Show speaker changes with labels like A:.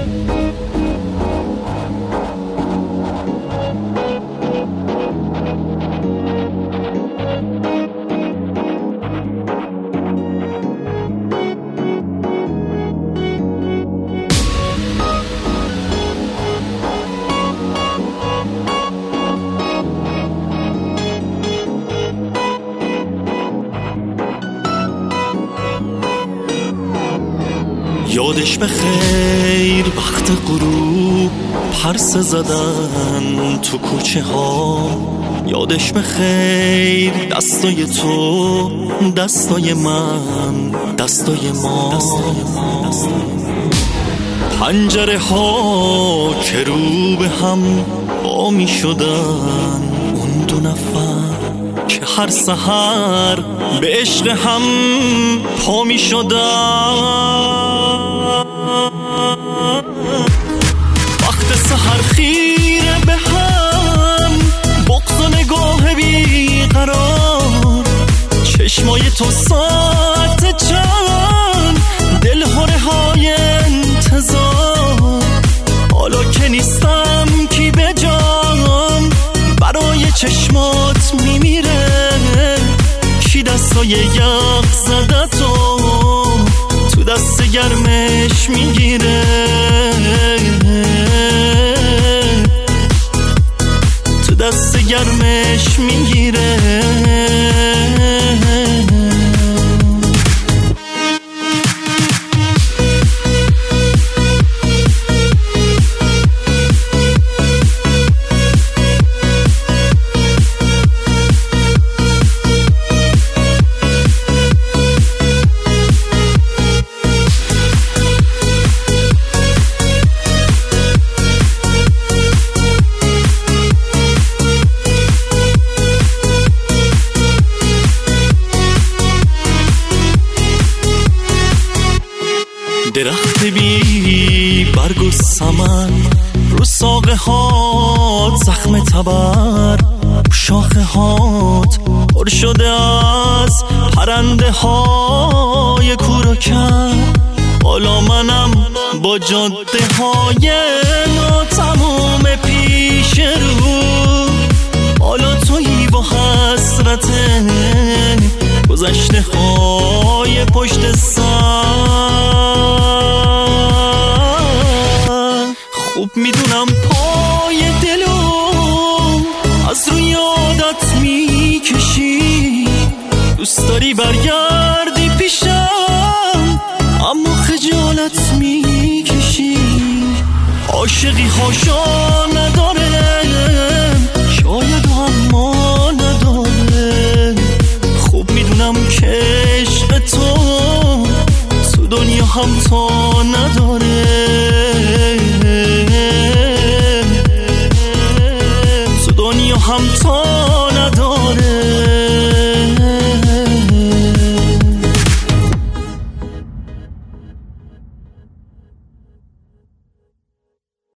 A: یادش به خیر وقت غروب پرسه زدن تو کوچه ها، یادش به خیر دستای تو، دستای من، دستای ما، پنجره ها که رو به هم با می شدن، اون دو نفر که هر سحر به عشق هم پا می شدن. وقت سحر خیره به هم، بغض و نگاه بیقرار، چشمای تو ساعت چند، دل هره های انتظار. حالا که نیستم کی به جام، برای چشمات میمیره، کی دستای یخ زده تو دست گرمش میگیره، تو دست گرمش میگیره. درخت بی برگ و سمن، رو ساقه هات زخم تبر، شاخه هات پر شده از پرنده های کور و کر. حالا منم با جاده های ناتمام پیش رو، حالا تویی با حسرت گذشته های پشت سر. خوب میدونم پای دلم از روی عادت میکشی، دوست داری برگردی پیشم اما خجالت میکشی. عاشقی هاشا نداره، شاید اما نداره. خوب میدونم که عشق تو دنیا هم تو